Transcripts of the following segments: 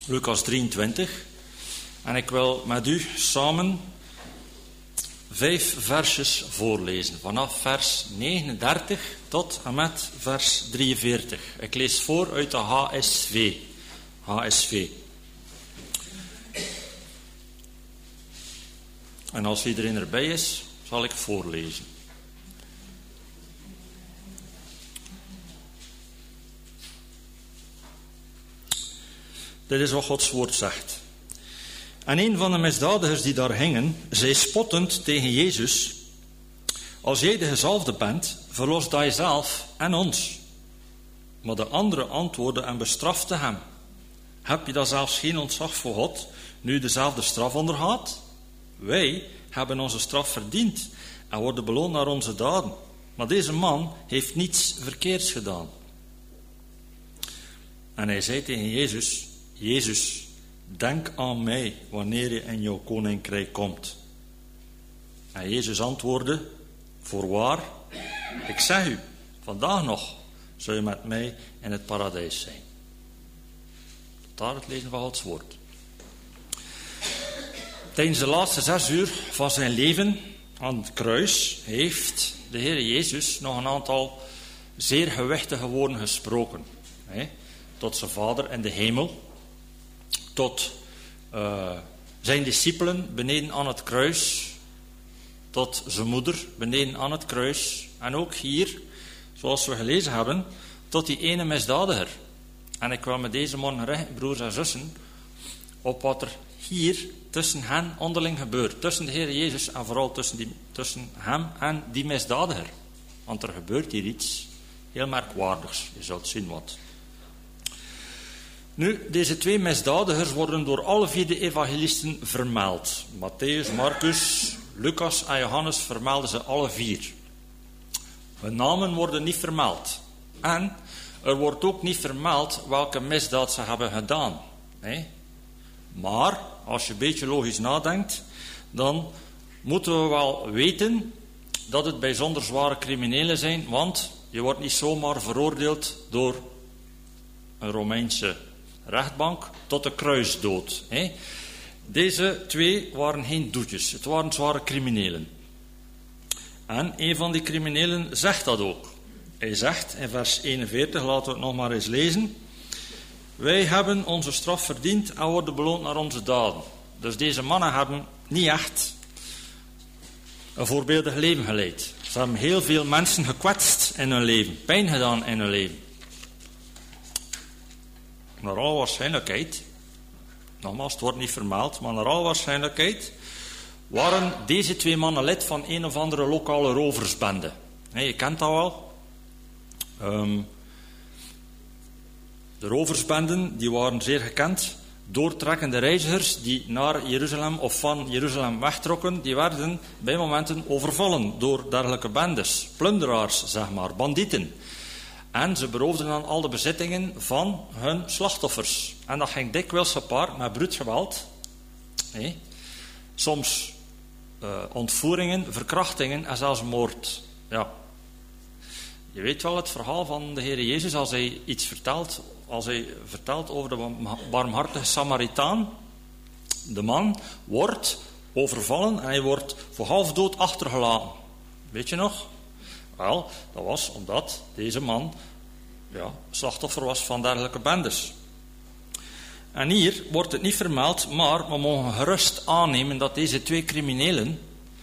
Lucas 23. En ik wil met u samen 5 versjes voorlezen. Vanaf vers 39 tot en met vers 43. Ik lees voor uit de HSV. En als iedereen erbij is, zal ik voorlezen. Dit is wat Gods woord zegt. En een van de misdadigers die daar hingen, zei spottend tegen Jezus: als jij de gezalfde bent, verlos dan jezelf en ons. Maar de andere antwoordde en bestrafte hem: heb je dan zelfs geen ontzag voor God, nu dezelfde straf ondergaat? Wij hebben onze straf verdiend en worden beloond naar onze daden. Maar deze man heeft niets verkeerds gedaan. En hij zei tegen Jezus: Jezus, denk aan mij wanneer je in jouw koninkrijk komt. En Jezus antwoordde: voorwaar, ik zeg u, vandaag nog zul je met mij in het paradijs zijn. Tot daar het lezen van Gods woord. Tijdens de laatste 6 uur van zijn leven aan het kruis heeft de Heer Jezus nog een aantal zeer gewichtige woorden gesproken. Tot zijn Vader in de hemel, tot zijn discipelen beneden aan het kruis, tot zijn moeder beneden aan het kruis en ook hier, zoals we gelezen hebben, tot die ene misdadiger. En ik wil met deze morgen richten, broers en zussen, op wat er hier tussen hen onderling gebeurt. Tussen de Heer Jezus en vooral tussen hem en die misdadiger. Want er gebeurt hier iets heel merkwaardigs. Je zult zien wat. Nu, deze 2 misdadigers worden door alle 4 de evangelisten vermeld. Matthäus, Marcus, Lucas en Johannes vermelden ze alle 4. Hun namen worden niet vermeld. En er wordt ook niet vermeld welke misdaad ze hebben gedaan. Nee. Maar, als je een beetje logisch nadenkt, dan moeten we wel weten dat het bijzonder zware criminelen zijn, want je wordt niet zomaar veroordeeld door een Romeinse rechtbank tot de kruisdood. Deze 2 waren geen doetjes, het waren zware criminelen. En een van die criminelen zegt dat ook. Hij zegt in vers 41, laten we het nog maar eens lezen: wij hebben onze straf verdiend en worden beloond naar onze daden. Dus deze mannen hebben niet echt een voorbeeldig leven geleid. Ze hebben heel veel mensen gekwetst in hun leven, pijn gedaan in hun leven. Naar alle waarschijnlijkheid, nogmaals, het wordt niet vermeld, maar naar alle waarschijnlijkheid waren deze 2 mannen lid van een of andere lokale roversbende. Je kent dat wel. De roversbenden die waren zeer gekend. Doortrekkende reizigers die naar Jeruzalem of van Jeruzalem wegtrokken, die werden bij momenten overvallen door dergelijke bendes. Plunderaars, zeg maar, bandieten. En ze beroofden dan al de bezittingen van hun slachtoffers. En dat ging dikwijls gepaard met bruut geweld. Soms ontvoeringen, verkrachtingen en zelfs moord. Ja. Je weet wel het verhaal van de Heer Jezus als hij iets vertelt. Als hij vertelt over de barmhartige Samaritaan. De man wordt overvallen en hij wordt voor half dood achtergelaten. Weet je nog? Wel, dat was omdat deze man slachtoffer was van dergelijke bendes. En hier wordt het niet vermeld, maar we mogen gerust aannemen dat deze 2 criminelen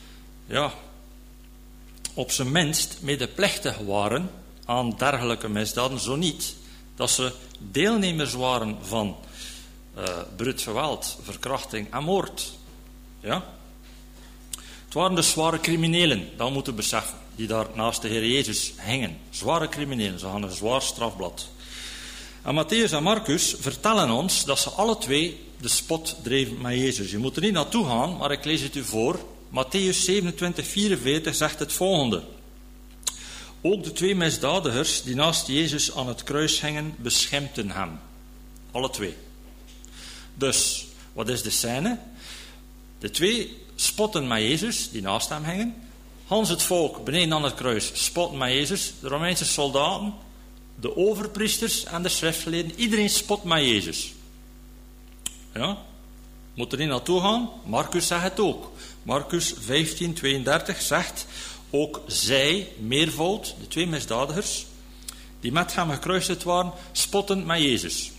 op zijn minst medeplichtig waren aan dergelijke misdaden, zo niet dat ze deelnemers waren van bruut geweld, verkrachting en moord. Ja? Het waren dus zware criminelen, dat moeten we beseffen, die daar naast de Heer Jezus hingen. Zware criminelen, ze hadden een zwaar strafblad. En Matthäus en Marcus vertellen ons dat ze alle 2 de spot dreven met Jezus. Je moet er niet naartoe gaan, maar ik lees het u voor. Matthäus 27:44 zegt het volgende: ook de 2 misdadigers die naast Jezus aan het kruis hingen, beschimpten hem. Alle 2. Dus, wat is de scène? De 2 spotten met Jezus, die naast hem hingen. Gans het volk beneden aan het kruis spotten met Jezus. De Romeinse soldaten, de overpriesters en de schriftgeleerden. Iedereen spot met Jezus. Ja? Moet er niet naartoe gaan? Marcus zegt het ook. Marcus 15:32 zegt, ook zij, meervoud, de 2 misdadigers, die met hem gekruisigd waren, spotten met Jezus.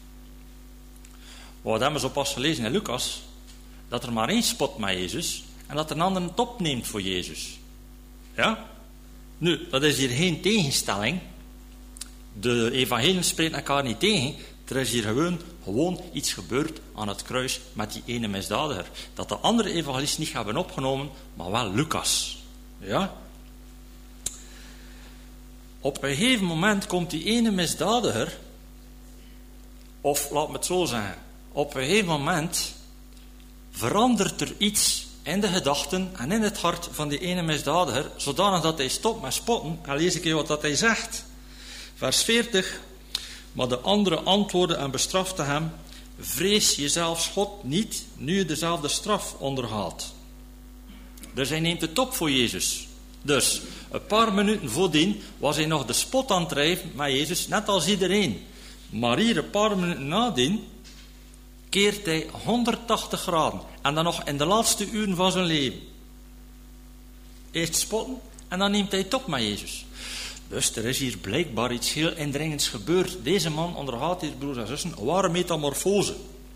Wat hebben we zo pas gelezen in Lucas? Dat er maar één spot met Jezus en dat een ander het opneemt voor Jezus. Ja? Nu, dat is hier geen tegenstelling. De evangeliën spreken elkaar niet tegen. Er is hier gewoon iets gebeurd aan het kruis met die ene misdadiger. Dat de andere evangelisten niet hebben opgenomen, maar wel Lucas. Ja? Op een gegeven moment komt die ene misdadiger, of laat me het zo zeggen, op een gegeven moment verandert er iets in de gedachten en in het hart van die ene misdadiger, zodanig dat hij stopt met spotten. En lees ik even wat dat hij zegt. Vers 40. Maar de andere antwoordde en bestrafte hem, vrees je zelfs God niet, nu je dezelfde straf ondergaat. Dus hij neemt het op voor Jezus. Dus een paar minuten voordien was hij nog de spot aan het drijven met Jezus, net als iedereen. Maar hier een paar minuten nadien keert hij 180 graden. En dan nog in de laatste uren van zijn leven. Eerst spotten en dan neemt hij het op met Jezus. Dus er is hier blijkbaar iets heel indringends gebeurd. Deze man ondergaat hier, broers en zussen, een ware metamorfose.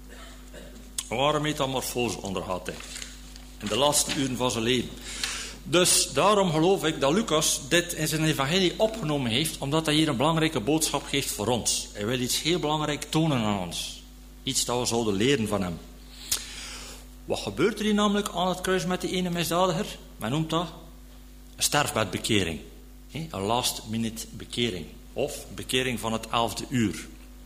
Een ware metamorfose ondergaat hij. In de laatste uren van zijn leven. Dus daarom geloof ik dat Lucas dit in zijn evangelie opgenomen heeft, omdat hij hier een belangrijke boodschap geeft voor ons. Hij wil iets heel belangrijk tonen aan ons. Iets dat we zouden leren van hem. Wat gebeurt er hier namelijk aan het kruis met die ene misdadiger? Men noemt dat een sterfbedbekering. Een last minute bekering. Of bekering van het 11e uur.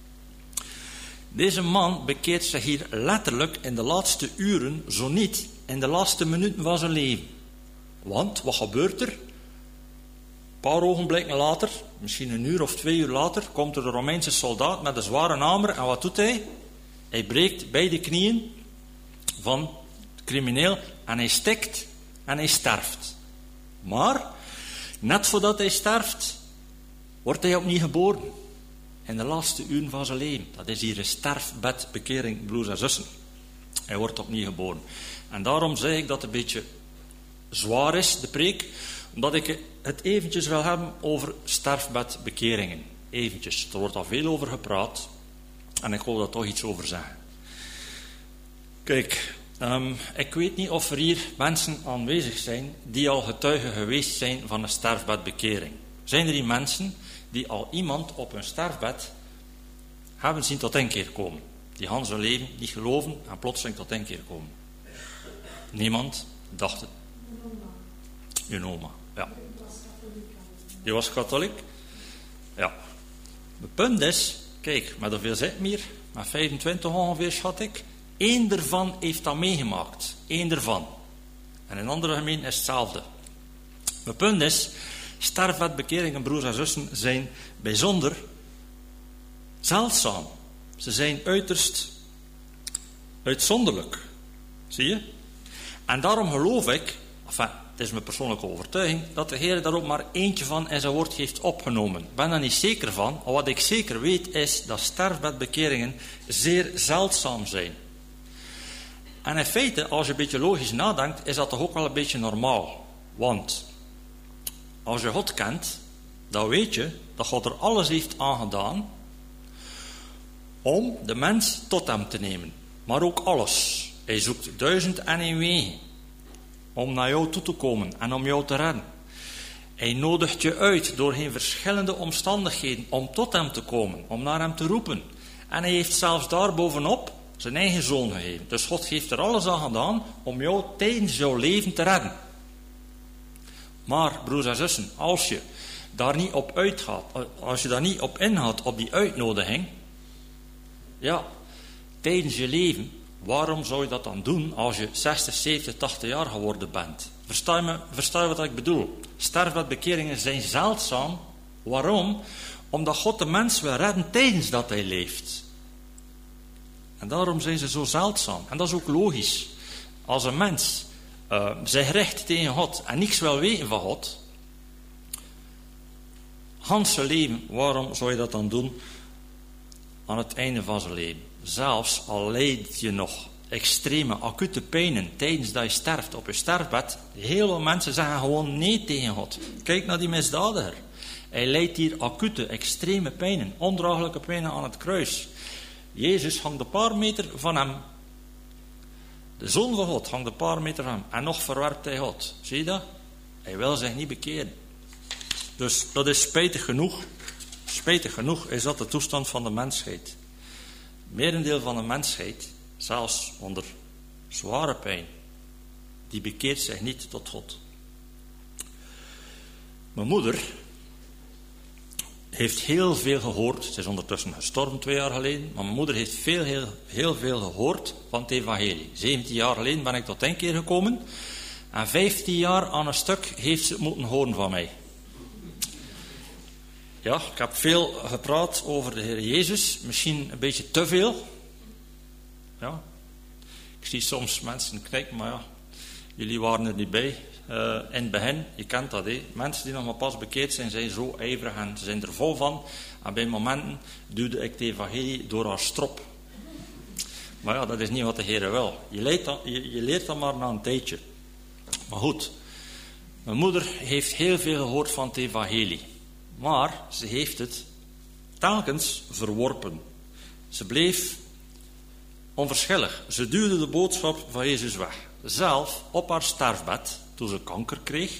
Deze man bekeert zich hier letterlijk in de laatste uren, zo niet in de laatste minuten van zijn leven. Want, wat gebeurt er? Een paar ogenblikken later, misschien 1 uur of 2 uur later, komt er een Romeinse soldaat met een zware hamer. En wat doet hij? Hij breekt beide knieën van de crimineel en hij stikt en hij sterft. Maar, net voordat hij sterft, wordt hij opnieuw geboren. In de laatste uren van zijn leven. Dat is hier een sterfbedbekering, broers en zussen. Hij wordt opnieuw geboren. En daarom zeg ik dat het een beetje zwaar is, de preek, omdat ik het eventjes wil hebben over sterfbedbekeringen. Eventjes. Er wordt al veel over gepraat. En ik wil daar toch iets over zeggen. Kijk, ik weet niet of er hier mensen aanwezig zijn die al getuigen geweest zijn van een sterfbedbekering. Zijn er hier mensen die al iemand op hun sterfbed hebben zien tot inkeer komen? Die gaan zijn leven niet geloven en plotseling tot inkeer komen. Niemand dacht het. Je oma, ja. Je was katholiek? Ja. Het punt is, kijk, met hoeveel zit me hier? Met 25 ongeveer, schat ik. 1 ervan heeft dat meegemaakt. 1 ervan. En in andere gemeenten is hetzelfde. Het punt is, sterfbedbekeringen, broers en zussen, zijn bijzonder zeldzaam. Ze zijn uiterst uitzonderlijk. Zie je? En daarom geloof ik, enfin, het is mijn persoonlijke overtuiging, dat de Heer daar ook maar eentje van in zijn woord heeft opgenomen. Ik ben daar niet zeker van, maar wat ik zeker weet is dat sterfbedbekeringen zeer zeldzaam zijn. En in feite, als je een beetje logisch nadenkt, is dat toch ook wel een beetje normaal. Want als je God kent, dan weet je dat God er alles heeft aangedaan om de mens tot hem te nemen. Maar ook alles. Hij zoekt 1001 wegen om naar jou toe te komen en om jou te redden. Hij nodigt je uit door geen verschillende omstandigheden om tot hem te komen, om naar hem te roepen. En hij heeft zelfs daarbovenop zijn eigen zoon gegeven. Dus God heeft er alles aan gedaan om jou tijdens jouw leven te redden. Maar, broers en zussen, als je daar niet op uitgaat, als je daar niet op ingaat, op die uitnodiging, ja, tijdens je leven, waarom zou je dat dan doen als je 60, 70, 80 jaar geworden bent? Versta je wat ik bedoel? Sterfbedbekeringen zijn zeldzaam. Waarom? Omdat God de mens wil redden tijdens dat hij leeft. En daarom zijn ze zo zeldzaam. En dat is ook logisch. Als een mens zich richt tegen God en niks wil weten van God, Hans zijn leven, waarom zou je dat dan doen aan het einde van zijn leven? zelfs al leid je nog extreme, acute pijnen tijdens dat je sterft op je sterfbed, heel veel mensen zeggen gewoon nee tegen God. Kijk naar die misdadiger. Hij lijdt hier acute, extreme pijnen, ondraaglijke pijnen aan het kruis. Jezus hangt een paar meter van hem. De Zoon van God hangt een paar meter van hem. En nog verwerpt hij God. Zie je dat? Hij wil zich niet bekeren. Dus dat is spijtig genoeg. Spijtig genoeg is dat de toestand van de mensheid. Het merendeel van de mensheid, zelfs onder zware pijn, die bekeert zich niet tot God. Mijn moeder heeft heel veel gehoord. Ze is ondertussen gestorven 2 jaar geleden. Maar mijn moeder heeft heel veel gehoord van het evangelie. 17 jaar geleden ben ik tot inkeer gekomen. En 15 jaar aan een stuk heeft ze het moeten horen van mij. Ja, ik heb veel gepraat over de Heer Jezus. Misschien een beetje te veel. Ja. Ik zie soms mensen kijken, maar ja, jullie waren er niet bij. In het begin, je kent dat, hè. Mensen die nog maar pas bekeerd zijn zo ijverig en ze zijn er vol van. En bij momenten duwde ik de evangelie door haar strop. Maar ja, dat is niet wat de Heer wil. Je leert dat maar na een tijdje. Maar goed, mijn moeder heeft heel veel gehoord van het evangelie. Maar ze heeft het telkens verworpen. Ze bleef onverschillig. Ze duwde de boodschap van Jezus weg. Zelf op haar sterfbed, toen ze kanker kreeg,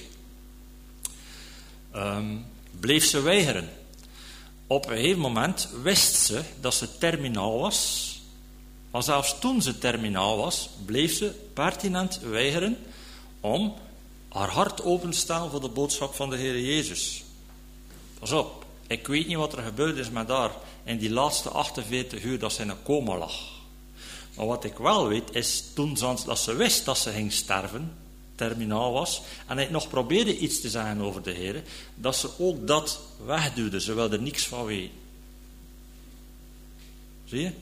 bleef ze weigeren. Op een gegeven moment wist ze dat ze terminaal was. Maar zelfs toen ze terminaal was, bleef ze pertinent weigeren om haar hart open te stellen voor de boodschap van de Heer Jezus. Pas op, ik weet niet wat er gebeurd is met haar in die laatste 48 uur dat ze in een coma lag. Maar wat ik wel weet is, toen dat ze wist dat ze ging sterven, terminaal was, en hij nog probeerde iets te zeggen over de Heer, dat ze ook dat wegduwde. Ze wilde er niks van weten. Zie je?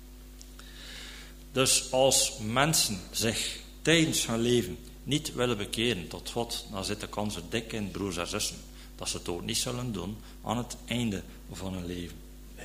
Dus als mensen zich tijdens hun leven niet willen bekeren tot God, dan zit de kans er dik in, broers en zussen, dat ze het ook niet zullen doen aan het einde van hun leven.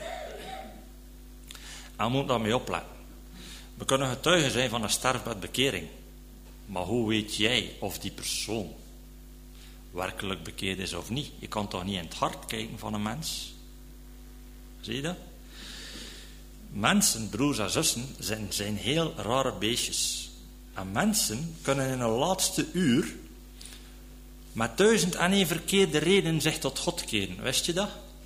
En we moeten daarmee opletten. We kunnen getuigen zijn van een sterfbedbekering. Maar hoe weet jij of die persoon werkelijk bekeerd is of niet? Je kan toch niet in het hart kijken van een mens? Zie je dat? Mensen, broers en zussen, zijn heel rare beestjes. En mensen kunnen in een laatste uur met 1001 verkeerde redenen zich tot God keren. Wist je dat?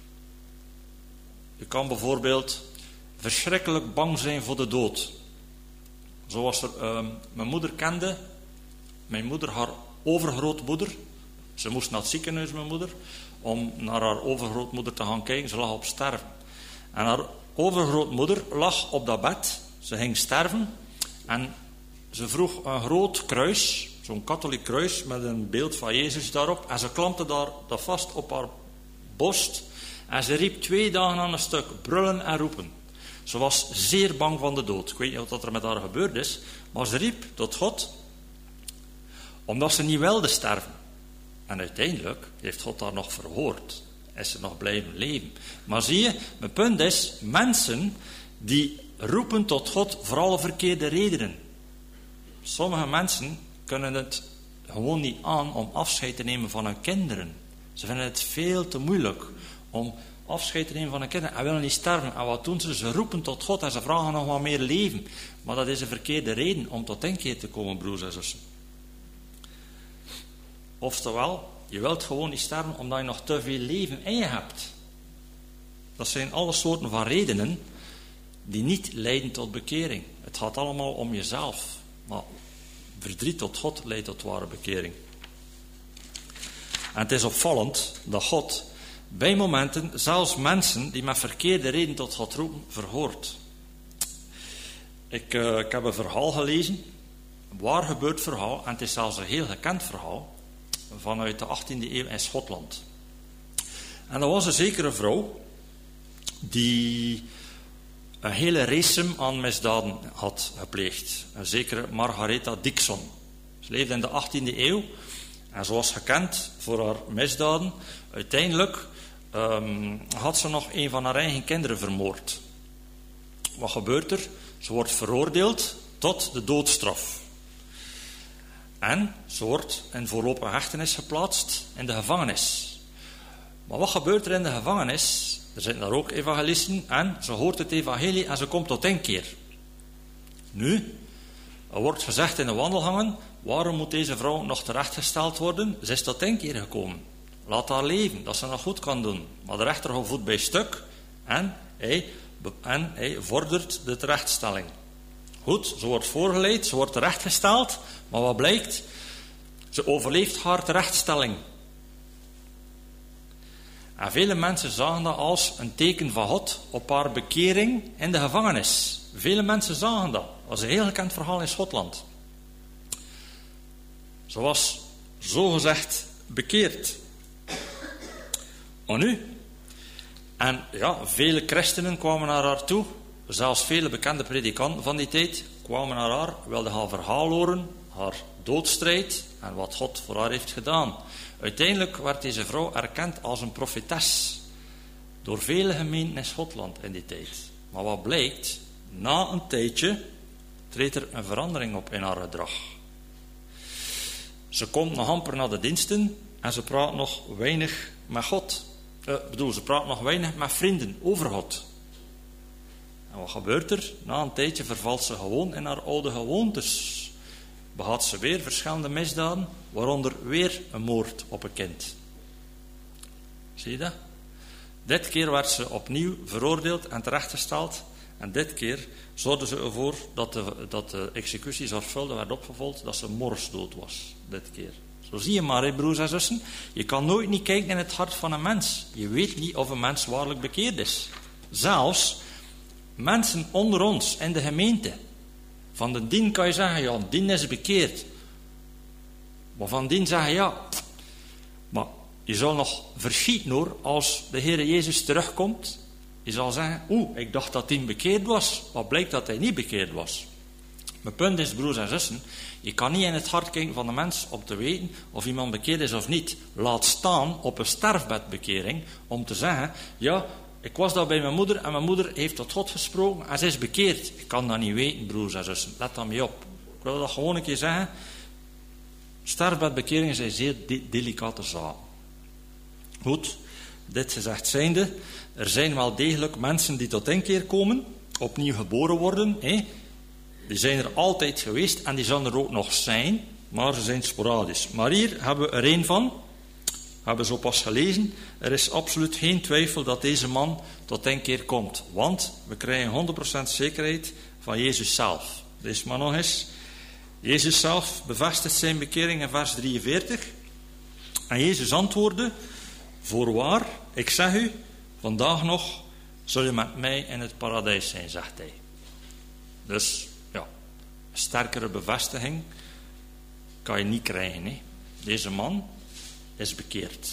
Je kan bijvoorbeeld verschrikkelijk bang zijn voor de dood. Zoals mijn moeder kende, mijn moeder, haar overgrootmoeder. Ze moest naar het ziekenhuis, mijn moeder, om naar haar overgrootmoeder te gaan kijken. Ze lag op sterven. En haar overgrootmoeder lag op dat bed. Ze ging sterven. En ze vroeg een groot kruis, zo'n katholiek kruis, met een beeld van Jezus daarop. En ze klampte dat vast op haar borst. En ze riep 2 dagen aan een stuk, brullen en roepen. Ze was zeer bang van de dood. Ik weet niet wat er met haar gebeurd is. Maar ze riep tot God, omdat ze niet wilde sterven. En uiteindelijk heeft God haar nog verhoord. Is ze nog blijven leven. Maar zie je, mijn punt is, mensen die roepen tot God voor alle verkeerde redenen. Sommige mensen kunnen het gewoon niet aan om afscheid te nemen van hun kinderen. Ze vinden het veel te moeilijk om afscheid te nemen van hun kinderen en willen niet sterven. En wat doen ze? Ze roepen tot God en ze vragen nog wat meer leven. Maar dat is een verkeerde reden om tot inkeer te komen, broers en zussen. Oftewel, je wilt gewoon niet sterven omdat je nog te veel leven in je hebt. Dat zijn alle soorten van redenen die niet leiden tot bekering. Het gaat allemaal om jezelf. Maar verdriet tot God leidt tot ware bekering. En het is opvallend dat God bij momenten zelfs mensen die met verkeerde reden tot God roepen, verhoort. Ik heb een verhaal gelezen, een waar gebeurd verhaal, en het is zelfs een heel gekend verhaal, vanuit de 18e eeuw in Schotland. En dat was een zekere vrouw die een hele race aan misdaden had gepleegd. Een zekere Margaretha Dixon. Ze leefde in de 18e eeuw en ze was gekend voor haar misdaden. Uiteindelijk had ze nog een van haar eigen kinderen vermoord. Wat gebeurt er? Ze wordt veroordeeld tot de doodstraf. En ze wordt in voorlopige hechtenis geplaatst in de gevangenis. Maar wat gebeurt er in de gevangenis? Er zitten daar ook evangelisten en ze hoort het evangelie en ze komt tot inkeer. Nu, er wordt gezegd in de wandelgangen, waarom moet deze vrouw nog terechtgesteld worden? Ze is tot inkeer gekomen. Laat haar leven, dat ze nog goed kan doen. Maar de rechter houdt voet bij stuk en hij vordert de terechtstelling. Goed, ze wordt voorgeleid, ze wordt terechtgesteld, maar wat blijkt? Ze overleeft haar terechtstelling. En vele mensen zagen dat als een teken van God op haar bekering in de gevangenis. Vele mensen zagen dat. Dat was een heel gekend verhaal in Schotland. Ze was zogezegd bekeerd. Maar nu? En ja, vele christenen kwamen naar haar toe. Zelfs vele bekende predikanten van die tijd kwamen naar haar, wilden haar verhaal horen, haar doodstrijd en wat God voor haar heeft gedaan. Uiteindelijk werd deze vrouw erkend als een profetes door vele gemeenten in Schotland in die tijd. Maar wat blijkt? Na een tijdje treedt er een verandering op in haar gedrag. Ze komt nog amper naar de diensten en ze praat nog weinig met God. Ze praat nog weinig met vrienden over God. En wat gebeurt er? Na een tijdje vervalt ze gewoon in haar oude gewoontes. Begaat ze weer verschillende misdaden, waaronder weer een moord op een kind. Zie je dat? Dit keer werd ze opnieuw veroordeeld en terechtgesteld. En dit keer zorgden ze ervoor dat de executie zorgvuldig werd opgevolgd, dat ze morsdood was. Dit keer. Zo zie je maar, broers en zussen. Je kan nooit niet kijken in het hart van een mens. Je weet niet of een mens waarlijk bekeerd is. Zelfs mensen onder ons in de gemeente. Van de dien kan je zeggen, ja, dien is bekeerd. Maar van dien zeggen, ja, maar je zal nog verschieten hoor, als de Heere Jezus terugkomt. Je zal zeggen, ik dacht dat hij bekeerd was. Wat blijkt dat hij niet bekeerd was. Mijn punt is, broers en zussen, je kan niet in het hart kijken van de mens om te weten of iemand bekeerd is of niet. Laat staan op een sterfbedbekering om te zeggen, ja, ik was daar bij mijn moeder en mijn moeder heeft tot God gesproken en ze is bekeerd. Ik kan dat niet weten, broers en zussen. Let dat mee op. Ik wil dat gewoon een keer zeggen. Sterfbedbekeringen zijn zeer delicate zaken. Goed, dit gezegd zijnde, er zijn wel degelijk mensen die tot inkeer komen, opnieuw geboren worden. Die zijn er altijd geweest en die zullen er ook nog zijn, maar ze zijn sporadisch. Maar hier hebben we er een van. Hebben we zo pas gelezen. Er is absoluut geen twijfel dat deze man tot inkeer komt. Want we krijgen 100% zekerheid van Jezus zelf. Lees maar nog eens. Jezus zelf bevestigt zijn bekering in vers 43. En Jezus antwoordde, voorwaar, ik zeg u, vandaag nog zul je met mij in het paradijs zijn, zegt hij. Dus, ja, een sterkere bevestiging kan je niet krijgen. Hè. Deze man is bekeerd.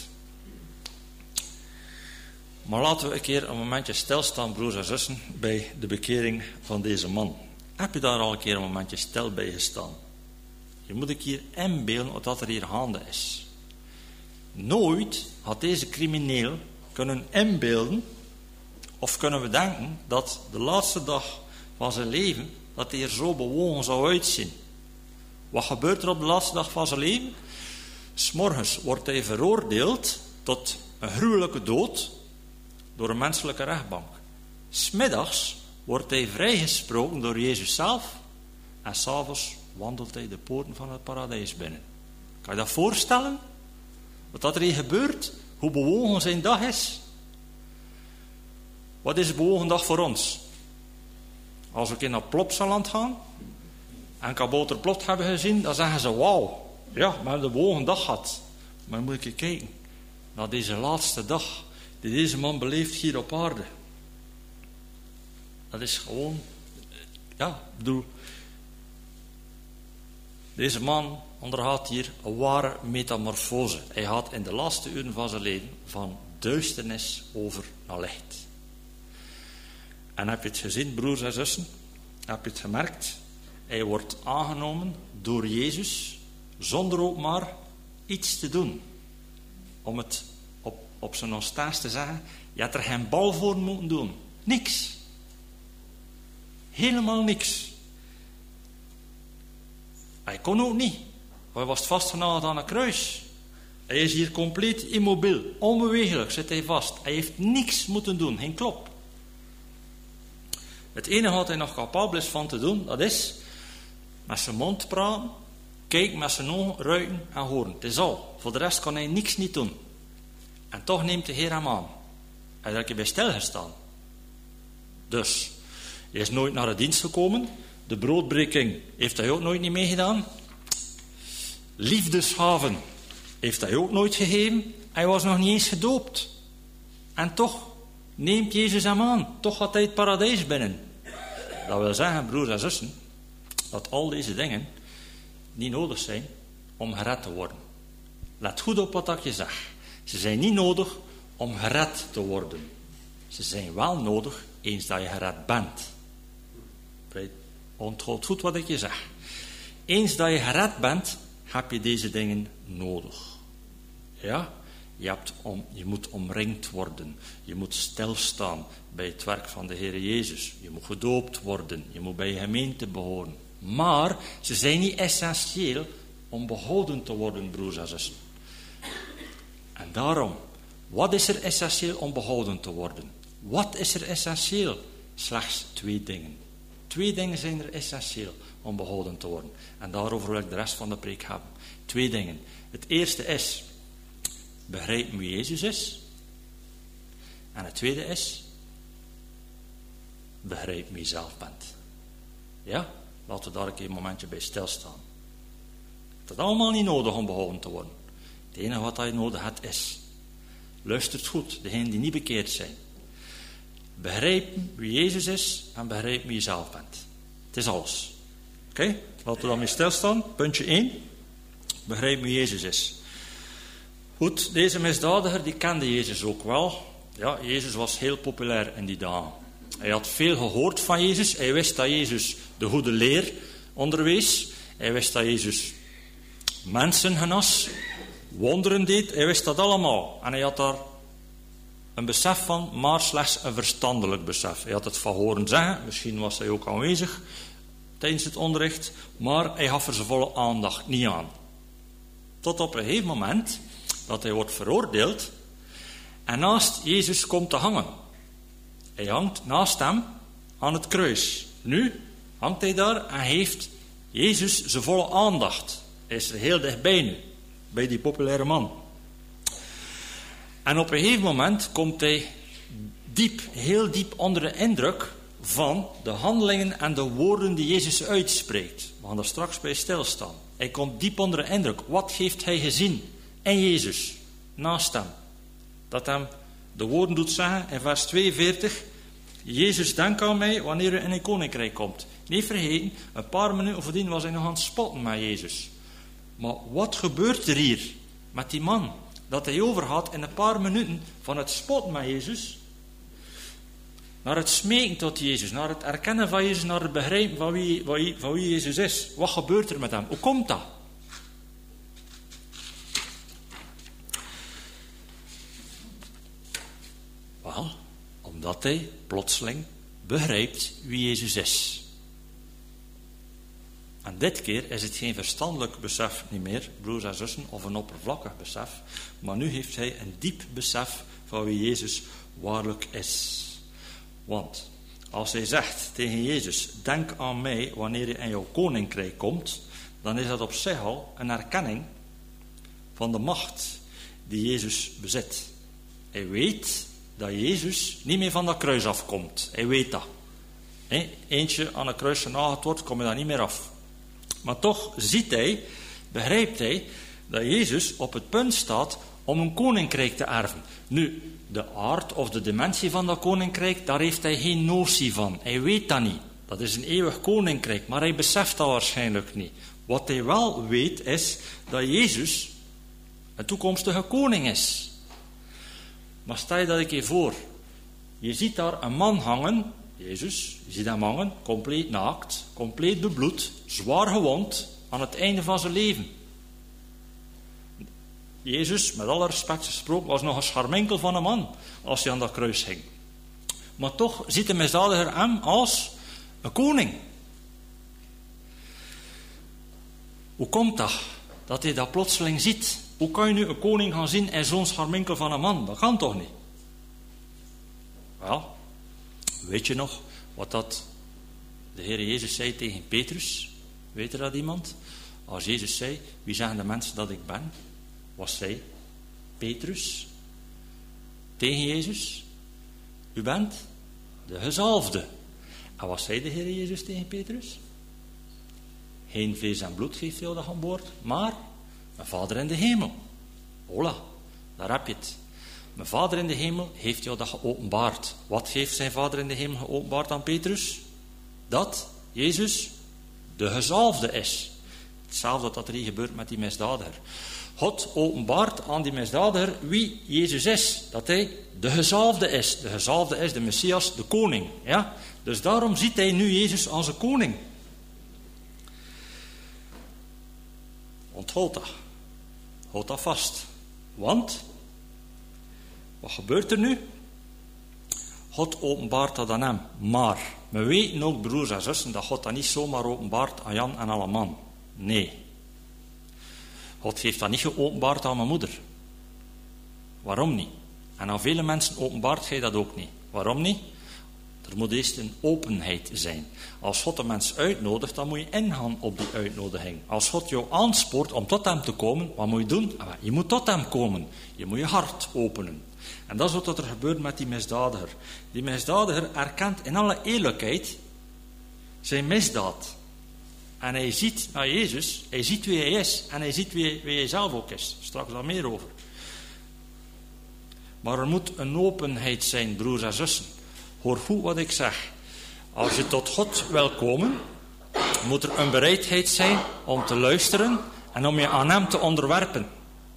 Maar laten we een keer een momentje stilstaan, broers en zussen, bij de bekering van deze man. Heb je daar al een keer een momentje stil bij gestaan? Je moet een keer inbeelden wat er hier gaande is. Nooit had deze crimineel kunnen inbeelden, of kunnen we denken, dat de laatste dag van zijn leven, dat hij er zo bewogen zou uitzien. Wat gebeurt er op de laatste dag van zijn leven? 's Morgens wordt hij veroordeeld tot een gruwelijke dood door een menselijke rechtbank. 's Middags wordt hij vrijgesproken door Jezus zelf en 's avonds wandelt hij de poorten van het paradijs binnen. Kan je dat voorstellen? Wat er hier gebeurt? Hoe bewogen zijn dag is? Wat is een bewogen dag voor ons? Als we een keer naar Plopsaland gaan en Kabouter Plot hebben gezien, dan zeggen ze, wauw, ja, we hebben een bewogen dag gehad. Maar dan moet ik je kijken naar deze laatste dag die deze man beleeft hier op aarde. Dat is gewoon, ja, ik bedoel, deze man ondergaat hier een ware metamorfose. Hij gaat in de laatste uren van zijn leven van duisternis over naar licht. En heb je het gezien, broers en zussen? Heb je het gemerkt? Hij wordt aangenomen door Jezus zonder ook maar iets te doen. Om het op zijn nostalgie te zeggen, je had er geen bal voor moeten doen. Niks. Helemaal niks. Hij kon ook niet. Hij was vastgenageld aan een kruis. Hij is hier compleet immobiel, onbewegelijk zit hij vast. Hij heeft niks moeten doen, geen klop. Het enige wat hij nog capabel is van te doen, dat is met zijn mond praten, kijken met zijn ogen, ruiken en horen. Het is al. Voor de rest kan hij niks niet doen. En toch neemt de Heer hem aan. Hij is er een keer bij stilgestaan. Dus, hij is nooit naar de dienst gekomen. De broodbreking heeft hij ook nooit niet meegedaan. Liefdeshaven heeft hij ook nooit gegeven. Hij was nog niet eens gedoopt. En toch neemt Jezus hem aan. Toch gaat hij het paradijs binnen. Dat wil zeggen, broers en zussen, dat al deze dingen niet nodig zijn om gered te worden. Let goed op wat ik je zeg. Ze zijn niet nodig om gered te worden. Ze zijn wel nodig eens dat je gered bent. Onthoud goed wat ik je zeg. Eens dat je gered bent, heb je deze dingen nodig. Ja? Je moet omringd worden. Je moet stilstaan bij het werk van de Heer Jezus. Je moet gedoopt worden. Je moet bij je gemeente behoren. Maar ze zijn niet essentieel om behouden te worden, broers en zussen. En daarom, wat is er essentieel om behouden te worden? Wat is er essentieel? Slechts 2 dingen. 2 dingen zijn er essentieel om behouden te worden. En daarover wil ik de rest van de preek hebben. 2 dingen. Het eerste is, begrijp wie Jezus is. En het tweede is, begrijp wie je zelf bent. Ja? Laten we daar een momentje bij stilstaan. Het is allemaal niet nodig om behouden te worden. Het enige wat je nodig hebt is, luistert goed, degenen die niet bekeerd zijn. Begrijp wie Jezus is en begrijp wie je zelf bent. Het is alles. Oké? Laten we dan mee stilstaan. Puntje 1. Begrijp wie Jezus is. Goed, deze misdadiger die kende Jezus ook wel. Ja, Jezus was heel populair in die dagen. Hij had veel gehoord van Jezus. Hij wist dat Jezus de goede leer onderwees. Hij wist dat Jezus mensen genas, wonderen deed. Hij wist dat allemaal. En hij had daar een besef van, maar slechts een verstandelijk besef. Hij had het van horen zeggen. Misschien was hij ook aanwezig tijdens het onderricht. Maar hij gaf er zijn volle aandacht niet aan. Tot op een gegeven moment dat hij wordt veroordeeld en naast Jezus komt te hangen. Hij hangt naast hem aan het kruis. Nu hangt hij daar en heeft Jezus zijn volle aandacht. Hij is er heel dichtbij nu, bij die populaire man. En op een gegeven moment komt hij heel diep onder de indruk van de handelingen en de woorden die Jezus uitspreekt. We gaan er straks bij stilstaan. Hij komt diep onder de indruk. Wat heeft hij gezien in Jezus, naast hem? Dat hem de woorden doet zeggen in vers 42. Jezus, denk aan mij wanneer u in een koninkrijk komt. Niet vergeten, een paar minuten voordien was hij nog aan het spotten met Jezus. Maar wat gebeurt er hier met die man? Dat hij overgaat in een paar minuten van het spotten met Jezus naar het smeken tot Jezus, naar het erkennen van Jezus, naar het begrijpen van wie Jezus is. Wat gebeurt er met hem? Hoe komt dat? Wel, omdat hij plotseling begrijpt wie Jezus is. En dit keer is het geen verstandelijk besef niet meer, broers en zussen, of een oppervlakkig besef, maar nu heeft hij een diep besef van wie Jezus waarlijk is. Want als hij zegt tegen Jezus, denk aan mij wanneer je in jouw koninkrijk komt, dan is dat op zich al een erkenning van de macht die Jezus bezit. Hij weet dat Jezus niet meer van dat kruis afkomt. Hij weet dat. Eentje aan een kruis genageld wordt, kom je daar niet meer af. Maar toch begrijpt hij, dat Jezus op het punt staat om een koninkrijk te erven. Nu, de aard of de dimensie van dat koninkrijk, daar heeft hij geen notie van. Hij weet dat niet. Dat is een eeuwig koninkrijk, maar hij beseft dat waarschijnlijk niet. Wat hij wel weet is dat Jezus een toekomstige koning is. Maar stel je dat een keer voor. Je ziet daar een man hangen, Jezus, je ziet hem hangen, compleet naakt, compleet bebloed, zwaar gewond, aan het einde van zijn leven. Jezus, met alle respect gesproken, was nog een scharminkel van een man als hij aan dat kruis hing. Maar toch ziet de misdadiger hem als Een koning. Hoe komt dat? Dat hij dat plotseling ziet. Hoe kan je nu een koning gaan zien in zo'n scharminkel van een man? Dat kan toch niet? Wel, weet je nog wat dat de Heer Jezus zei tegen Petrus? Weet er dat iemand? Als Jezus zei, wie zeggen de mensen dat ik ben? Wat zei Petrus tegen Jezus? U bent de gezalfde. En wat zei de Heer Jezus tegen Petrus? Geen vlees en bloed geeft jou dat aan boord, maar mijn Vader in de hemel. Hola, daar heb je het. Mijn Vader in de hemel heeft jou dat geopenbaard. Wat heeft zijn Vader in de hemel geopenbaard aan Petrus? Dat Jezus de gezalfde is. Hetzelfde dat er hier gebeurt met die misdadiger. God openbaart aan die misdadiger wie Jezus is. Dat hij de gezalfde is. De gezalfde is de Messias, de koning. Ja? Dus daarom ziet hij nu Jezus als een koning. Onthoud dat. Houd dat vast. Want, wat gebeurt er nu? God openbaart dat aan hem. Maar, we weten ook, broers en zussen, dat God dat niet zomaar openbaart aan Jan en alle man. Nee. God heeft dat niet geopenbaard aan mijn moeder. Waarom niet? En aan vele mensen openbaart hij dat ook niet. Waarom niet? Er moet eerst een openheid zijn. Als God een mens uitnodigt, dan moet je ingaan op die uitnodiging. Als God jou aanspoort om tot hem te komen, wat moet je doen? Je moet tot hem komen. Je moet je hart openen. En dat is wat er gebeurt met die misdadiger. Die misdadiger erkent in alle eerlijkheid zijn misdaad. En hij ziet naar Jezus, hij ziet wie hij is en hij ziet wie hij zelf ook is. Straks daar meer over. Maar er moet een openheid zijn, broers en zussen. Hoor goed wat ik zeg. Als je tot God wil komen, moet er een bereidheid zijn om te luisteren en om je aan hem te onderwerpen.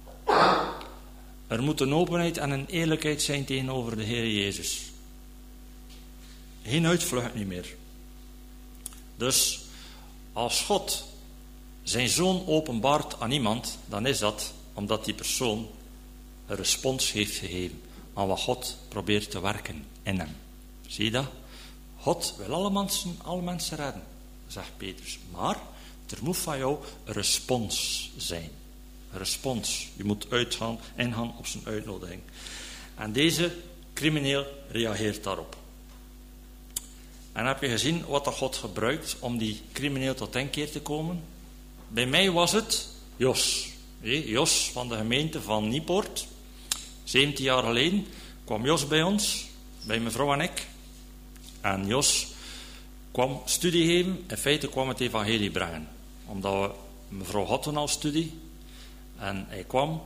Er moet een openheid en een eerlijkheid zijn tegenover de Heer Jezus. Geen uitvlucht niet meer. Dus als God zijn zoon openbaart aan iemand, dan is dat omdat die persoon een respons heeft gegeven aan wat God probeert te werken in hem. Zie je dat? God wil alle mensen redden, zegt Petrus. Maar er moet van jou een respons zijn. Een respons. Je moet ingaan op zijn uitnodiging. En deze crimineel reageert daarop. En heb je gezien wat dat God gebruikt om die crimineel tot inkeer te komen? Bij mij was het Jos. Jos van de gemeente van Niepoort. 17 jaar geleden kwam Jos bij ons, bij mevrouw en ik. En Jos kwam studie geven. In feite kwam het evangelie brengen. Omdat mevrouw had toen al studie. En hij kwam.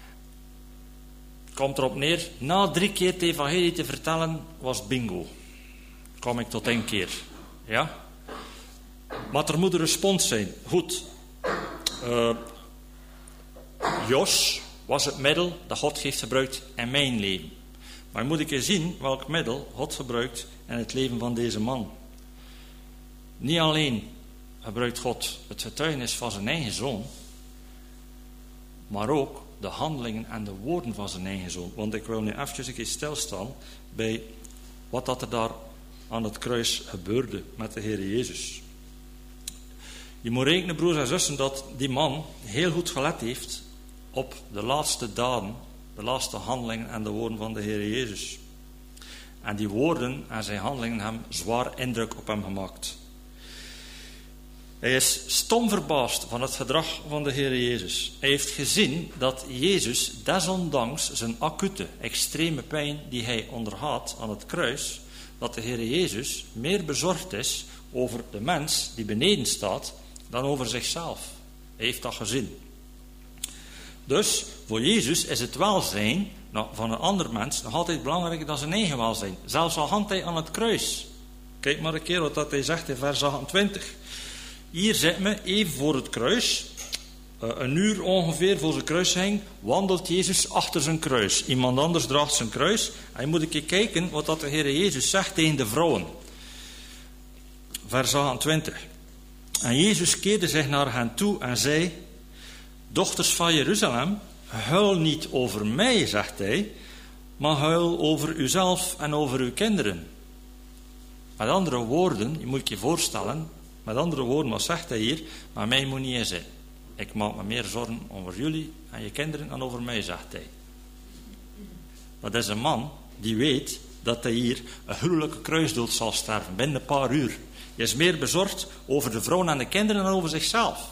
Komt erop neer. Na 3 keer het evangelie te vertellen was bingo. Kwam ik tot inkeer. Ja? Maar er moet een respons zijn. Goed. Jos was het middel dat God heeft gebruikt in mijn leven. Maar moet ik eens zien welk middel God gebruikt in het leven van deze man. Niet alleen gebruikt God het getuigenis van zijn eigen zoon, maar ook de handelingen en de woorden van zijn eigen zoon. Want ik wil nu even een keer stilstaan bij wat dat er daar aan het kruis gebeurde met de Heer Jezus. Je moet rekenen, broers en zussen, dat die man heel goed gelet heeft op de laatste daden, de laatste handelingen en de woorden van de Heer Jezus. En die woorden en zijn handelingen hebben zwaar indruk op hem gemaakt. Hij is stom verbaasd van het gedrag van de Heer Jezus. Hij heeft gezien dat Jezus, desondanks zijn acute, extreme pijn die hij ondergaat aan het kruis, dat de Heer Jezus meer bezorgd is over de mens die beneden staat dan over zichzelf. Hij heeft dat gezien. Dus voor Jezus is het welzijn van een ander mens nog altijd belangrijker dan zijn eigen welzijn. Zelfs al hangt hij aan het kruis. Kijk maar een keer wat hij zegt in vers 28. Hier zit me even voor het kruis. 1 uur ongeveer voor zijn kruisiging wandelt Jezus achter zijn kruis. Iemand anders draagt zijn kruis. En je moet een keer kijken wat dat de Heer Jezus zegt tegen de vrouwen. Vers 28. En Jezus keerde zich naar hen toe en zei: Dochters van Jeruzalem, huil niet over mij, zegt hij, maar huil over uzelf en over uw kinderen. Met andere woorden, je moet je voorstellen, met andere woorden, wat zegt hij hier? Maar mij moet niet zijn. Ik maak me meer zorgen over jullie en je kinderen dan over mij, zegt hij. Dat is een man die weet dat hij hier een gruwelijke kruisdood zal sterven, binnen een paar uur. Hij is meer bezorgd over de vrouwen en de kinderen dan over zichzelf.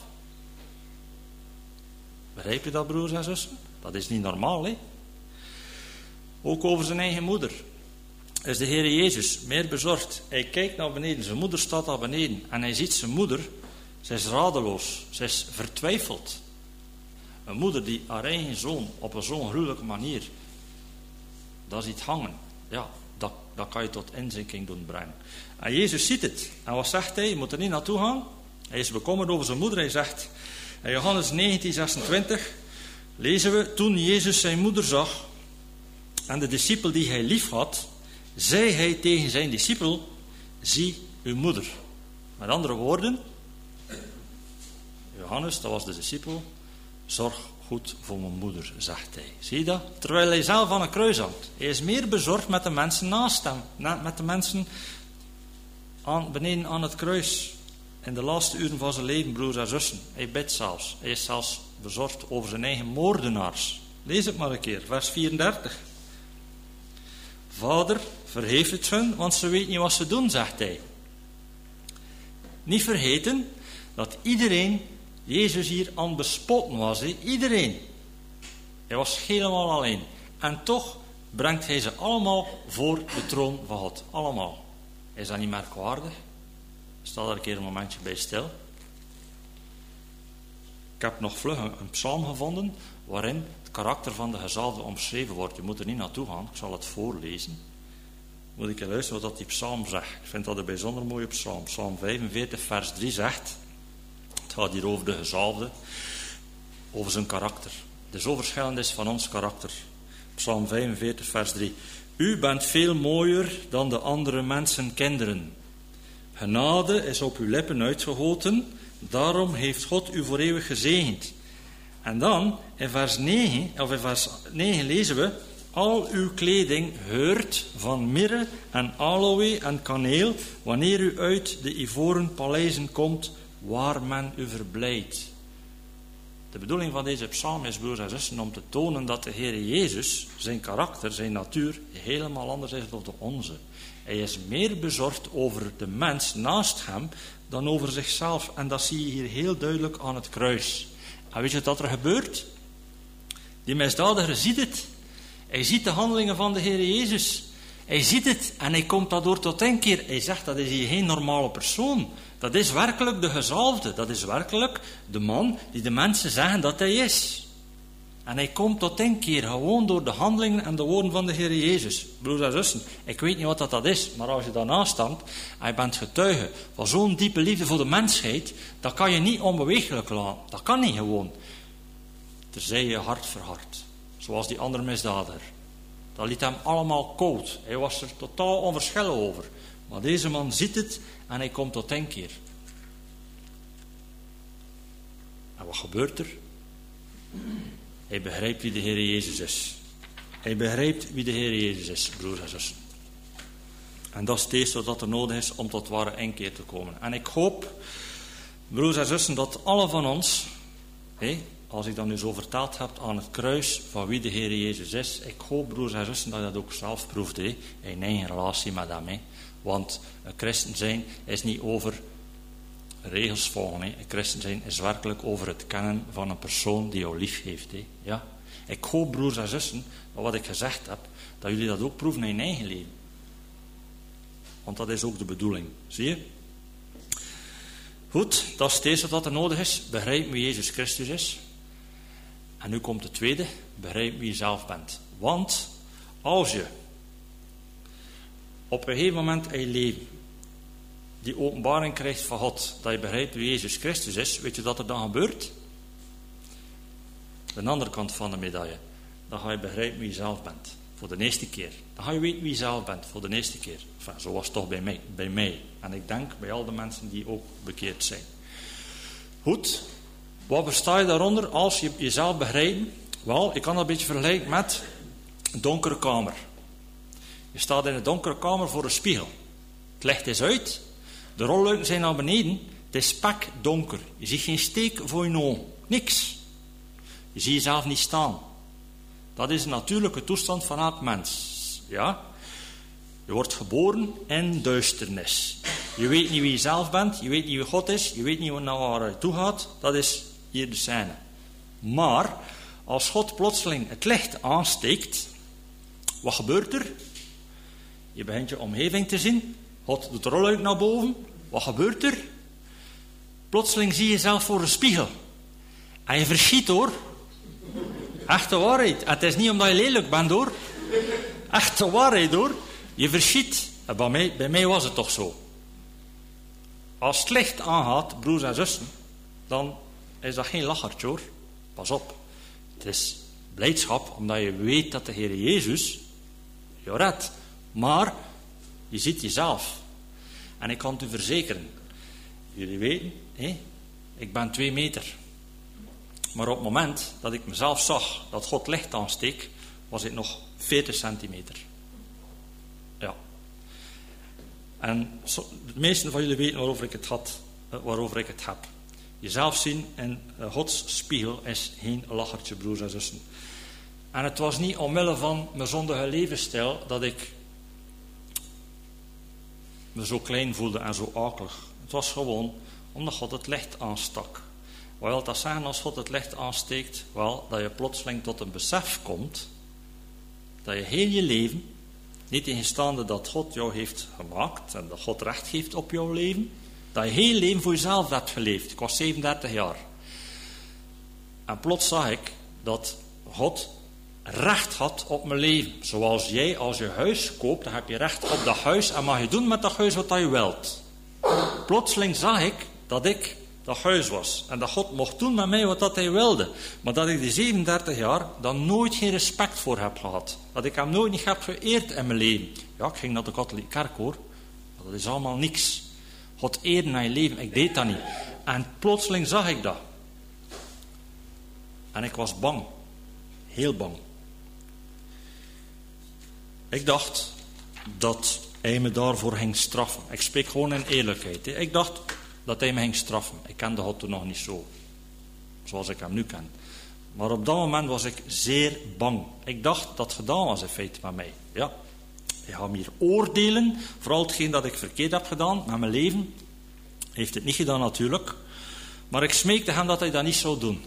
Begrijp je dat, broers en zussen? Dat is niet normaal, hè? Ook over zijn eigen moeder is de Heer Jezus meer bezorgd. Hij kijkt naar beneden, zijn moeder staat naar beneden en hij ziet zijn moeder. Ze is radeloos, ze is vertwijfeld. Een moeder die haar eigen zoon op een zo'n gruwelijke manier dat ziet hangen. Ja, dat kan je tot inzinking doen brengen. En Jezus ziet het. En wat zegt hij? Je moet er niet naartoe gaan. Hij is bekommerd over zijn moeder. Hij zegt, in Johannes 19:26 lezen we, toen Jezus zijn moeder zag en de discipel die hij lief had, zei hij tegen zijn discipel, zie uw moeder. Met andere woorden, Johannes, dat was de discipel, zorg goed voor mijn moeder, zegt hij. Zie je dat? Terwijl hij zelf aan een kruis hangt. Hij is meer bezorgd met de mensen naast hem. Met de mensen beneden aan het kruis. In de laatste uren van zijn leven, broers en zussen. Hij bidt zelfs. Hij is zelfs bezorgd over zijn eigen moordenaars. Lees het maar een keer, vers 34. Vader, vergeef het hun, want ze weten niet wat ze doen, zegt hij. Niet vergeten dat iedereen Jezus hier aan het bespotten was. He? Iedereen. Hij was helemaal alleen. En toch brengt hij ze allemaal voor de troon van God. Allemaal. Is dat niet merkwaardig? Sta daar een keer een momentje bij stil. Ik heb nog vlug een psalm gevonden waarin het karakter van de gezalfde omschreven wordt. Je moet er niet naartoe gaan, ik zal het voorlezen. Moet ik luisteren wat die psalm zegt. Ik vind dat een bijzonder mooie psalm. Psalm 45 vers 3 zegt, het gaat hier over de gezalfde, over zijn karakter. Het zo verschillend is van ons karakter. Psalm 45 vers 3. U bent veel mooier dan de andere mensen kinderen. Genade is op uw lippen uitgegoten, daarom heeft God u voor eeuwig gezegend. En dan, in vers 9 lezen we, al uw kleding heurt van mirre en aloë en kaneel, wanneer u uit de ivoren paleizen komt, waar men u verblijdt. De bedoeling van deze psalm is, broers en zussen, om te tonen dat de Heer Jezus, zijn karakter, zijn natuur, helemaal anders is dan de onze. Hij is meer bezorgd over de mens naast hem dan over zichzelf. En dat zie je hier heel duidelijk aan het kruis. En weet je wat er gebeurt? Die misdadiger ziet het. Hij ziet de handelingen van de Heer Jezus. Hij ziet het en hij komt daardoor tot inkeer. Hij zegt, dat is hier geen normale persoon. Dat is werkelijk de gezalfde. Dat is werkelijk de man die de mensen zeggen dat hij is. En hij komt tot inkeer, gewoon door de handelingen en de woorden van de Heer Jezus. Broers en zussen, ik weet niet wat dat is, maar als je daarnaast staat en je bent getuige van zo'n diepe liefde voor de mensheid, dat kan je niet onbeweeglijk laten. Dat kan niet gewoon. Terzij je hart verhardt, zoals die andere misdadiger. Dat liet hem allemaal koud. Hij was er totaal onverschillig over. Maar deze man ziet het en hij komt tot inkeer. En wat gebeurt er? Hij begrijpt wie de Heer Jezus is. Hij begrijpt wie de Heer Jezus is, broers en zussen. En dat is het eerste wat er nodig is om tot ware inkeer te komen. En ik hoop, broers en zussen, dat alle van ons, als ik dan nu zo vertaald heb aan het kruis van wie de Heer Jezus is, ik hoop, broers en zussen, dat je dat ook zelf proeft, in eigen relatie met hem. Want een christen zijn is niet over regels volgen. Een christen zijn is werkelijk over het kennen van een persoon die jou lief heeft. Ja? Ik hoop, broers en zussen, dat wat ik gezegd heb, dat jullie dat ook proeven in je eigen leven. Want dat is ook de bedoeling. Zie je? Goed, dat is het eerste wat er nodig is. Begrijp wie Jezus Christus is. En nu komt het tweede. Begrijp wie je zelf bent. Want als je op een gegeven moment in je leven die openbaring krijgt van God, dat je begrijpt wie Jezus Christus is, weet je wat er dan gebeurt? De andere kant van de medaille. Dan ga je begrijpen wie je zelf bent. Voor de eerste keer. Dan ga je weten wie je zelf bent. Voor de eerste keer. Enfin, zo was het toch bij mij. En ik denk bij al de mensen die ook bekeerd zijn. Goed. Wat versta je daaronder als je jezelf begrijpt? Wel, ik kan dat een beetje vergelijken met een donkere kamer. Je staat in een donkere kamer voor een spiegel. Het licht is uit. De rolluiken zijn naar beneden. Het is spekdonker. Je ziet geen steek voor je oog. Niks. Je ziet jezelf niet staan. Dat is een natuurlijke toestand van elk mens. Ja? Je wordt geboren in duisternis. Je weet niet wie je zelf bent. Je weet niet wie God is. Je weet niet naar waar je toe gaat. Dat is hier de scène. Maar als God plotseling het licht aansteekt, wat gebeurt er? Je begint je omgeving te zien. God doet de rolluik naar boven. Wat gebeurt er? Plotseling zie je jezelf voor een spiegel. En je verschiet hoor. Echte waarheid. En het is niet omdat je lelijk bent hoor. Echte waarheid hoor. Je verschiet. En bij mij was het toch zo. Als het licht aangaat, broers en zussen, dan is dat geen lachertje hoor. Pas op. Het is blijdschap, omdat je weet dat de Heer Jezus je redt. Maar je ziet jezelf. En ik kan het u verzekeren. Jullie weten, ik ben 2 meter. Maar op het moment dat ik mezelf zag, dat God licht aansteek, was ik nog 40 centimeter. Ja. En de meesten van jullie weten waarover ik het heb. Jezelf zien in Gods spiegel is geen lachertje, broers en zussen. En het was niet omwille van mijn zondige levensstijl dat ik me zo klein voelde en zo akelig. Het was gewoon omdat God het licht aanstak. Wat wil dat zeggen als God het licht aansteekt? Wel, dat je plotseling tot een besef komt dat je heel je leven, niet tegenstaande dat God jou heeft gemaakt en dat God recht geeft op jouw leven, dat je heel je leven voor jezelf hebt geleefd. Ik was 37 jaar. En plots zag ik dat God recht had op mijn leven. Zoals jij, als je huis koopt, dan heb je recht op dat huis en mag je doen met dat huis wat je wilt. Plotseling zag ik dat ik dat huis was. En dat God mocht doen met mij wat dat hij wilde. Maar dat ik die 37 jaar dan nooit geen respect voor heb gehad. Dat ik hem nooit niet heb geëerd in mijn leven. Ja, ik ging naar de katholieke kerk hoor. Maar dat is allemaal niks. God eren naar je leven, ik deed dat niet. En plotseling zag ik dat. En ik was bang. Heel bang. Ik dacht dat hij me daarvoor ging straffen. Ik spreek gewoon in eerlijkheid. Ik dacht dat hij me ging straffen. Ik kende God toen nog niet zo. Zoals ik hem nu ken. Maar op dat moment was ik zeer bang. Ik dacht dat het gedaan was in feite met mij. Ja. Hij gaat me hier oordelen. Vooral hetgeen dat ik verkeerd heb gedaan met mijn leven. Hij heeft het niet gedaan natuurlijk. Maar ik smeekte hem dat hij dat niet zou doen.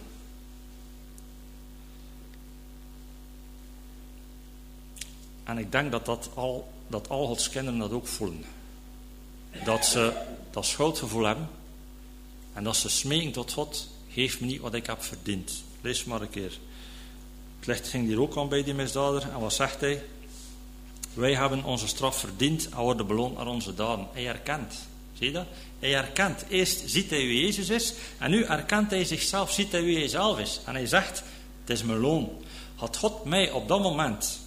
En ik denk dat al Gods kinderen dat ook voelen. Dat ze dat schuldgevoel hebben. En dat ze smeken tot God. Geef me niet wat ik heb verdiend. Lees maar een keer. Het licht ging hier ook aan bij die misdader. En wat zegt hij? Wij hebben onze straf verdiend en worden beloond naar onze daden. Hij herkent. Zie je dat? Hij herkent. Eerst ziet hij wie Jezus is. En nu herkent hij zichzelf. Ziet hij wie hij zelf is. En hij zegt, het is mijn loon. Had God mij op dat moment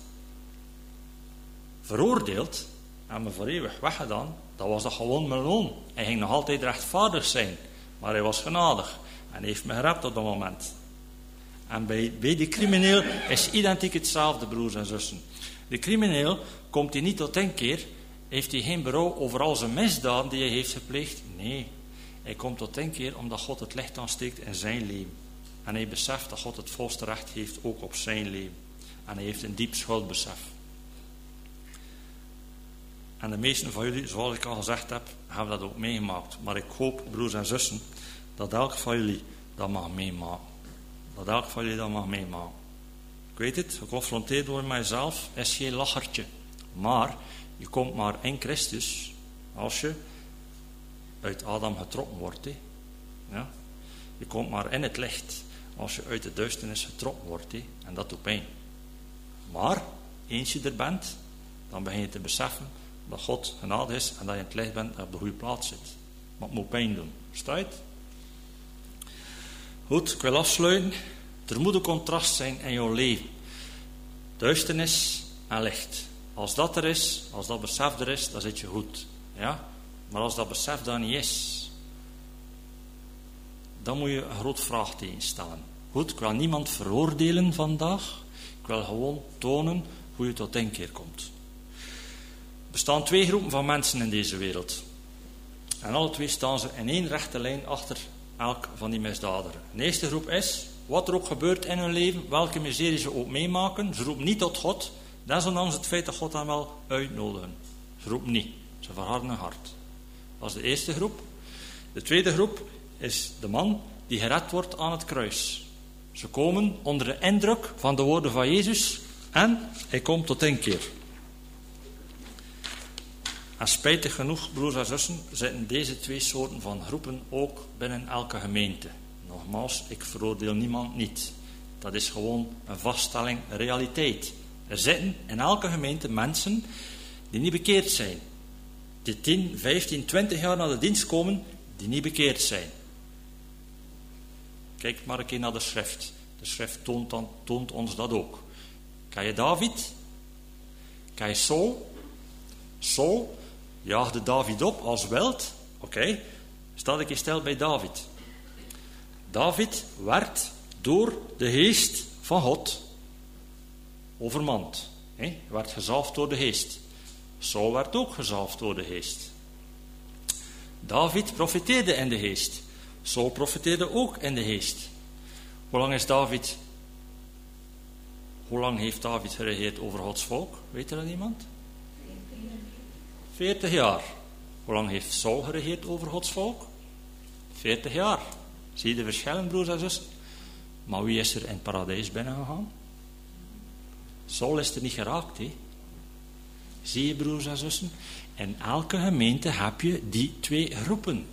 veroordeeld en me voor eeuwig weggedaan, dan was dat gewoon mijn loon. Hij ging nog altijd rechtvaardig zijn. Maar hij was genadig. En hij heeft me gerept op dat moment. En bij die crimineel is identiek hetzelfde, broers en zussen. De crimineel komt hij niet tot inkeer. Heeft hij geen berouw over al zijn misdaden die hij heeft gepleegd? Nee. Hij komt tot inkeer omdat God het licht aansteekt in zijn leven. En hij beseft dat God het volste recht heeft ook op zijn leven. En hij heeft een diep schuldbesef. En de meesten van jullie, zoals ik al gezegd heb, hebben dat ook meegemaakt. Maar ik hoop, broers en zussen, dat elk van jullie dat mag meemaken. Dat elk van jullie dat mag meemaken. Ik weet het, geconfronteerd worden met jezelf is geen lachertje. Maar je komt maar in Christus als je uit Adam getrokken wordt. Ja? Je komt maar in het licht als je uit de duisternis getrokken wordt. En dat doet pijn. Maar eens je er bent, dan begin je te beseffen dat God genade is en dat je in het licht bent en op de goede plaats zit. Maar het moet pijn doen. Versta je het? Goed, ik wil afsluiten. Er moet een contrast zijn in jouw leven. Duisternis en licht. Als dat er is, als dat besef er is, dan zit je goed. Ja? Maar als dat besef daar niet is, dan moet je een groot vraagteken stellen. Goed, ik wil niemand veroordelen vandaag. Ik wil gewoon tonen hoe je tot inkeer komt. bestaan 2 groepen van mensen in deze wereld. En alle 2 staan ze in 1 rechte lijn achter elk van die misdadigers. De eerste groep is, wat er ook gebeurt in hun leven, welke miserie ze ook meemaken, ze roepen niet tot God, desondanks het feit dat God hen wel uitnodigen. Ze roepen niet, ze verharden hun hart. Dat is de eerste groep. De tweede groep is de man die gered wordt aan het kruis. Ze komen onder de indruk van de woorden van Jezus en hij komt tot inkeer. En spijtig genoeg, broers en zussen, zitten deze 2 soorten van groepen ook binnen elke gemeente. Nogmaals, ik veroordeel niemand niet. Dat is gewoon een vaststelling, een realiteit. Er zitten in elke gemeente mensen die niet bekeerd zijn. Die 10, 15, 20 jaar naar de dienst komen, die niet bekeerd zijn. Kijk maar een keer naar de schrift. De schrift toont ons dat ook. Ken je David? Ken je Saul? Saul jaagde David op als wild. Oké, sta ik je stil bij David. David werd door de geest van God overmand. Hij werd gezalfd door de geest. Saul werd ook gezalfd door de geest. David profeteerde in de geest. Saul profeteerde ook in de geest. Hoe lang heeft David geregeerd over Gods volk? Weet er dat iemand? 40 jaar. Hoe lang heeft Saul geregeerd over Gods volk? 40 jaar. Zie je de verschillen, broers en zussen? Maar wie is er in het paradijs binnengegaan? Saul is er niet geraakt, hè? Zie je, broers en zussen? In elke gemeente heb je die 2 groepen.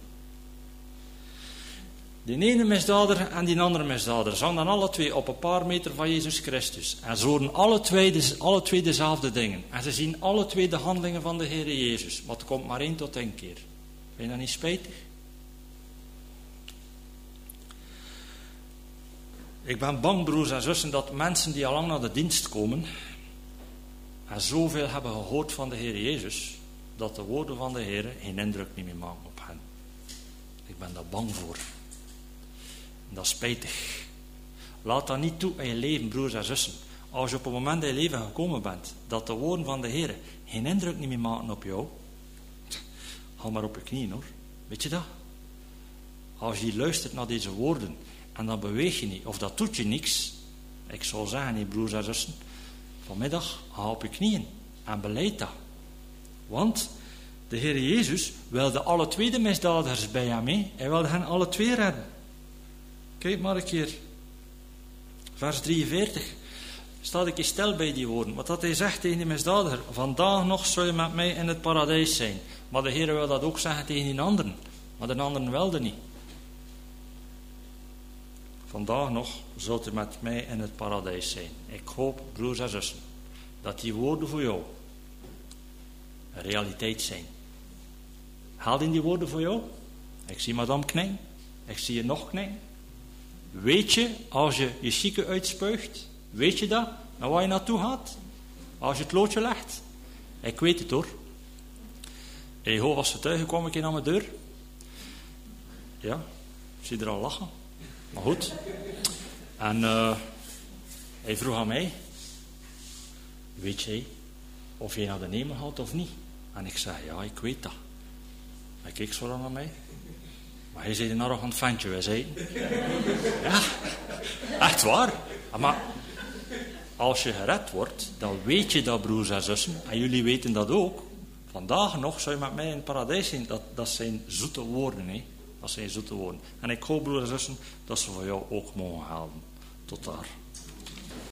Die ene misdadiger en die andere misdadiger zijn dan alle 2 op een paar meter van Jezus Christus. En ze horen alle twee dezelfde dingen. En ze zien alle 2 de handelingen van de Heer Jezus. Maar het komt maar 1 tot 1 keer. Vind je dat niet spijtig? Ik ben bang, broers en zussen, dat mensen die al lang naar de dienst komen en zoveel hebben gehoord van de Heer Jezus, dat de woorden van de Heer geen indruk niet meer maken op hen. Ik ben daar bang voor. En dat is spijtig. Laat dat niet toe in je leven, broers en zussen. Als je op het moment in je leven gekomen bent, dat de woorden van de Heer geen indruk niet meer maken op jou, ga maar op je knieën, hoor. Weet je dat? Als je luistert naar deze woorden en dan beweeg je niet, of dat doet je niks, ik zou zeggen, broers en zussen, vanmiddag ga op je knieën en beleid dat. Want de Heer Jezus wilde alle 2 de misdadigers bij hem mee. Hij wilde hen alle 2 redden. Kijk maar een keer. Vers 43. Sta ik je stil bij die woorden. Wat dat hij zegt tegen de misdadiger. Vandaag nog zul je met mij in het paradijs zijn. Maar de Heer wil dat ook zeggen tegen die anderen. Maar de anderen wilden niet. Vandaag nog zult u met mij in het paradijs zijn. Ik hoop, broers en zussen, dat die woorden voor jou een realiteit zijn. Haal in die woorden voor jou. Ik zie madame knijnen. Ik zie je nog knijnen. Weet je, als je je chique uitspuigt, weet je dat? Naar waar je naartoe gaat? Als je het loodje legt? Ik weet het, hoor. Jehovah's getuige kwam een keer naar mijn deur. Ja, ik zie er al lachen. Maar goed. En hij vroeg aan mij, weet jij of je naar de hemel gaat of niet? En ik zei, ja, ik weet dat. Hij keek zo naar mij. Maar hij zei een arrogant ventje, wij zeiden. Ja, echt waar. Maar als je gered wordt, dan weet je dat, broers en zussen. En jullie weten dat ook. Vandaag nog zou je met mij in het paradijs zijn. Dat zijn zoete woorden, hè. Dat zijn zoete woorden. En ik hoop, broers en zussen, dat ze voor jou ook mogen helpen. Tot daar.